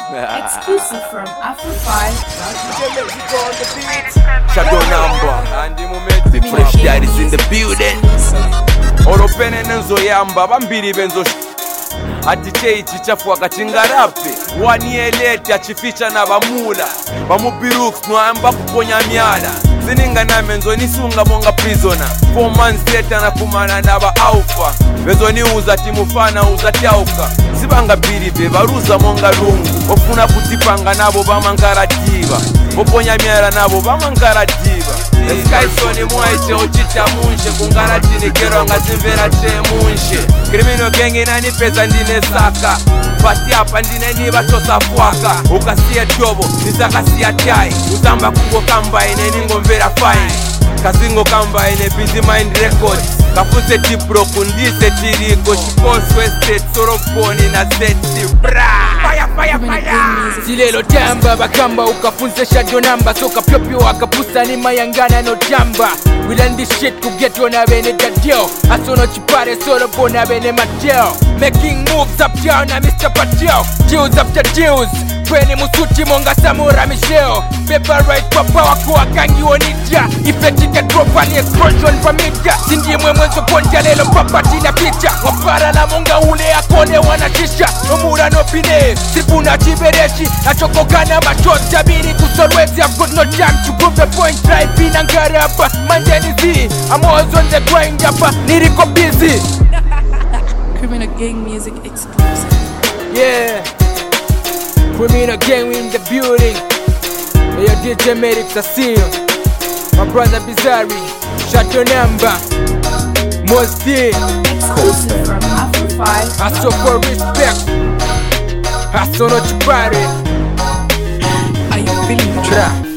Exclusive from Afro5. Shadow number and the fresh daddies in the building. Oropene nenzo yamba bambiri benzo atichei chichafu akachingarape wanielete achificha na bamula bamupirux noamba kuponya miala zininga na menzo nisunga monga prisoner 4 months later na kumana na ba alpha bezo ni uza timufana uza tiauka sibanga biribe baruza monga lungu ofuna kutipanga nabo bamangara diva boponya miala nabo bamangara diva eskaisoni mwaite ochita munshe kungaratini kero ngazimvera che munshe criminal gang nani pesa ndine saka pati hapa ndine ni batosa fuaka ukasiye tobo nizakasiya tai utamba kungo kamba ine ningomvera fine kazingo kamba ine busy mind records kafuse tipro kundise tiriko shikoswe state sorofoni na state bra fire silelo tamba bakamba ukafunze shadow number soka pyopyo wakapusa ni mayangana no tamba we learn this shit to get on a bene dadio asono chipare solo bona bene mateo making moves up down na Mr. Patio deals after deals Kweni musuti monga samura micheo Paper right papa wako wakangi onija Ifetika dropa ni explosion pa media Sindi mwezo ponja lelo papa tina picha Wapara la monga ule akone wanashisha Nomura no pine Sipuna chibereshi Nachokoka na machozi Abini kusolwezi I've got no time to prove the point Drive in angari hapa Manjani zi I'm always on the grind hapa Niriko busy Criminal Gang Music exclusive. Yeah Criminal Gang in the building. Hey, your DJ Medics, I see you. My brother Bizarri, Shadow number. Mosty. Exclusive from Afro5. Hustle for respect. Hustle not your body. Are you feeling the track?